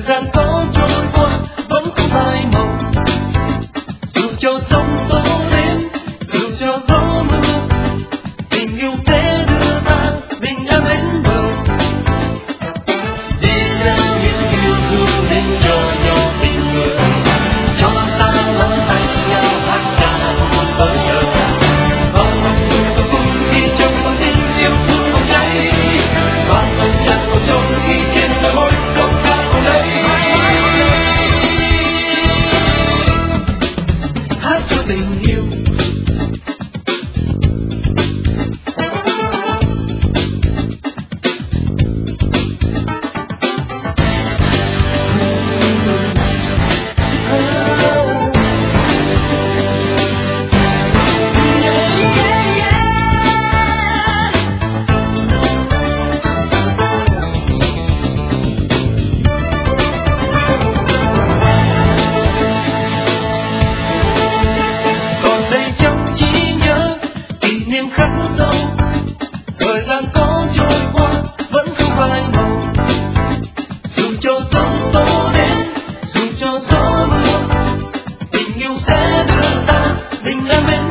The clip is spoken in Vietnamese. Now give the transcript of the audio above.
gian có trôi qua vẫn không phai màu, dù cho sóng tố đến, dù cho gió mưa, tình yêu sẽ đưa ta bình an đến bờ. Đi lên những yêu thương đến cho nhau tình người, cho ta nắm tay nhau hát ca một vơi nhớ. Con khi trong con tim yêu thương bốc cháy, con nhạc của trông khi trên đôi môi đôi ta còn đây. Hát cho tình yêu. Còn đây trong trí nhớ kỷ niệm khắc sâu, thời gian có trôi qua vẫn không phai màu, dù cho sóng tố đến, dù cho gió mưa, tình yêu sẽ đưa ta bình an bên